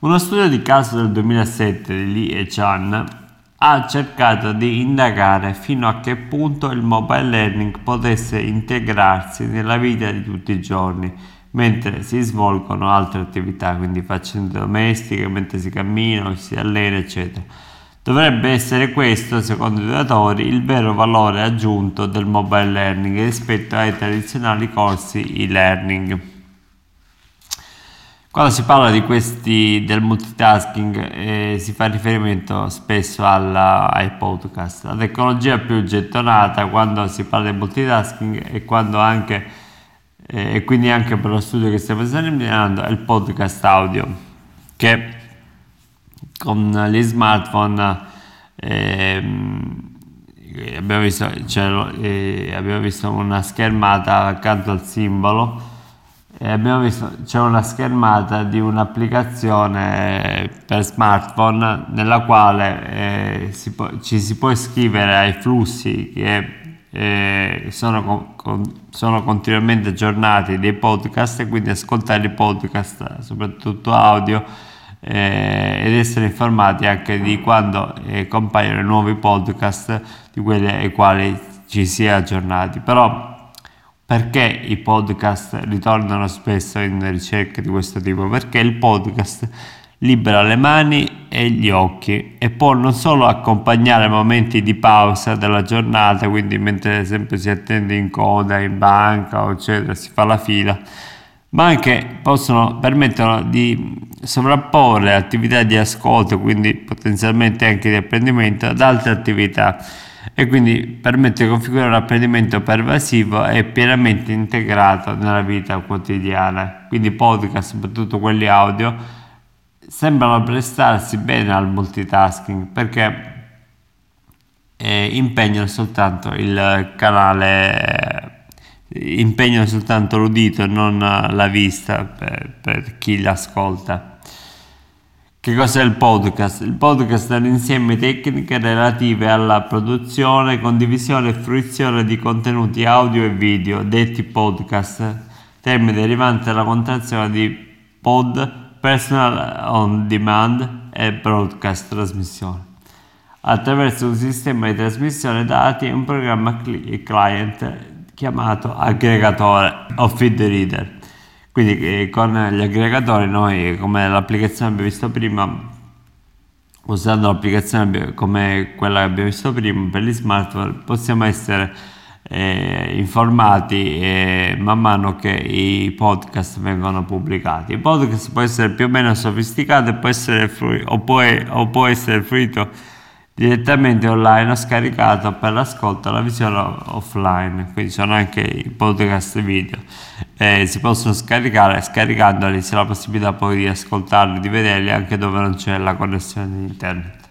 Uno studio di caso del 2007 di Lee e Chan ha cercato di indagare fino a che punto il mobile learning potesse integrarsi nella vita di tutti i giorni, mentre si svolgono altre attività, quindi faccende domestiche, mentre si cammina, si allena, eccetera. Dovrebbe essere questo, secondo i datori, il vero valore aggiunto del mobile learning rispetto ai tradizionali corsi e-learning. Quando si parla di del multitasking si fa riferimento spesso ai podcast. La tecnologia più gettonata quando si parla di multitasking e quindi anche per lo studio che stiamo esaminando è il podcast audio, che con gli smartphone abbiamo visto una schermata accanto al simbolo. Abbiamo visto c'è una schermata di un'applicazione per smartphone nella quale ci si può iscrivere ai flussi che sono continuamente aggiornati dei podcast, e quindi ascoltare i podcast, soprattutto audio, ed essere informati anche di quando compaiono nuovi podcast di quelli ai quali ci si è aggiornati. Però perché i podcast ritornano spesso in ricerche di questo tipo? Perché il podcast libera le mani e gli occhi e può non solo accompagnare momenti di pausa della giornata, quindi mentre ad esempio si attende in coda, in banca o eccetera, si fa la fila, ma anche permettono di sovrapporre attività di ascolto, quindi potenzialmente anche di apprendimento, ad altre attività, e quindi permette di configurare un apprendimento pervasivo e pienamente integrato nella vita quotidiana. Quindi podcast, soprattutto quelli audio, sembrano prestarsi bene al multitasking perché impegnano soltanto l'udito e non la vista per chi l'ascolta. Che cos'è il podcast? Il podcast è un insieme di tecniche relative alla produzione, condivisione e fruizione di contenuti audio e video, detti podcast, termine derivante dalla contrazione di pod, personal on demand, e broadcast, trasmissione, attraverso un sistema di trasmissione dati e un programma client chiamato aggregatore o feed reader. Quindi con gli aggregatori noi, come l'applicazione abbiamo visto prima, usando l'applicazione come quella che abbiamo visto prima per gli smartphone, possiamo essere informati man mano che i podcast vengono pubblicati. Il podcast può essere più o meno sofisticato e può essere fruito direttamente online o scaricato per l'ascolto e la visione offline. Quindi sono anche i podcast video, si possono scaricare, scaricandoli si ha la possibilità poi di ascoltarli, di vederli anche dove non c'è la connessione di internet.